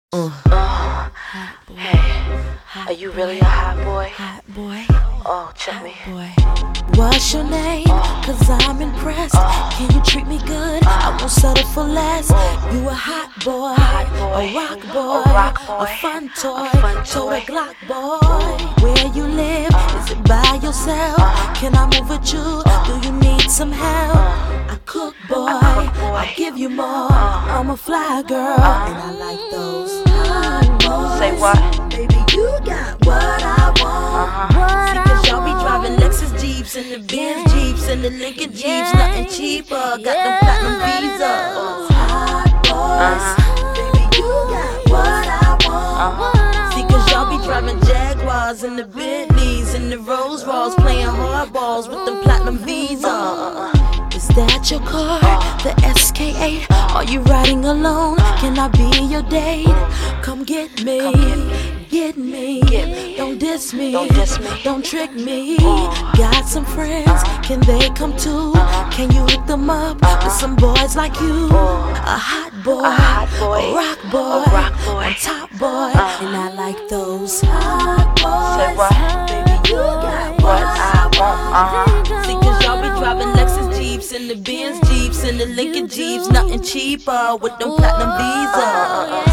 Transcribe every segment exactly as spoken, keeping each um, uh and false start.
Uh. Uh, hey, are you really a hot boy? Hot boy. Oh, check me. Boy. What's your name? Cause I'm impressed. Can you treat me good? I won't settle for less. You a hot boy, a rock boy, a, rock boy. a fun toy, a fun toy toy. Glock boy. Where you live? Is it by yourself? Can I move with you? Do you need some help? I cook boy, I'll give you more. I'm a fly girl, and I like those hot boys. Say what? Baby, you got what I want. Uh-huh. See, cause y'all be driving Lexus Jeeps and the Benz Jeeps and the Lincoln Jeeps, nothing cheaper. Got them platinum visas. Hot boys, baby, you got what I want. See, cause y'all be driving Jaguars and the Bentleys and the Rolls Royals, playing hardballs with them platinum visas. Is that your car, the S K eight? Are you riding alone? Can I be your date? Come get me, get me, Get me. Don't diss me, Don't diss me. don't trick me. Got some friends, can they come too? Can you hook them up with some boys like you? A hot boy, A hot boy. a rock boy, A rock boy. a top boy, and I like those hot boys. Say what? Baby, you got What what I I want. Uh-huh. See, cause y'all be driving Lexus Jeeps and the Benz Jeeps and the Lincoln Jeeps, nothing cheaper with them platinum visas.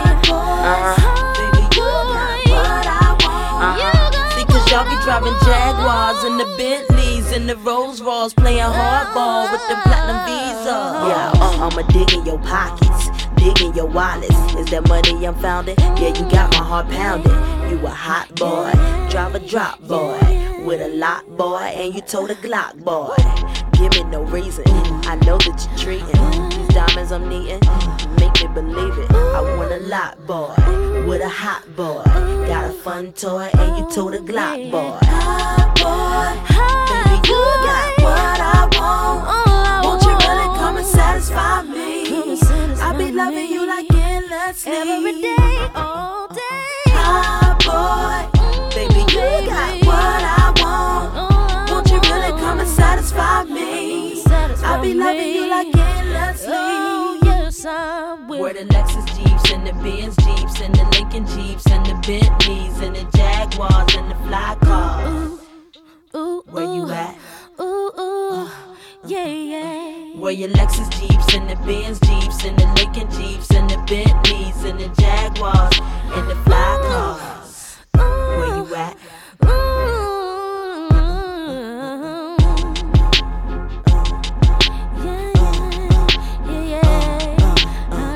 Uh-huh. Baby, you got what I want. See, cause y'all be driving Jaguars and the Bentleys and the Rolls Royals, playing hardball with them platinum visas. Yeah, uh, I'ma dig in your pockets, dig in your wallets. Is that money I'm founding? Yeah, you got my heart pounding. You a hot boy, drive a drop boy, with a lot boy, and you told a Glock boy. Give me no reason, I know that you're treating these diamonds I'm needing. Make me believe it. I want a lot boy, with a hot boy, got a fun toy, and you told a Glock boy. Hot boy, baby, you got what I want. Won't you really come and satisfy me? I be loving you like endlessly, every day, all day. Hot boy, baby, you got what I want. Won't you really come and satisfy me? I be loving you like endlessly. Yes, I will. Where the Lexus Jeeps and the Benz Jeeps and the Lincoln Jeeps and the Bentleys and the Jaguars and the fly cars. Where you at? Ooh, ooh, yeah, yeah. Where your Lexus Jeeps and the Benz Jeeps and the Lincoln Jeeps and the Bentleys and the Jaguars and the fly cars. Where you at?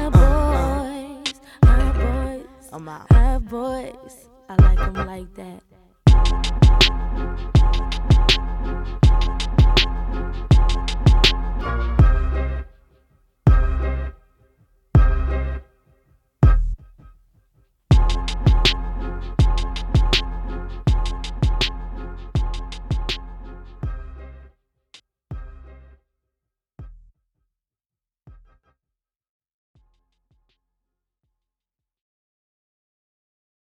I'm out. Hot boys, I like them like that.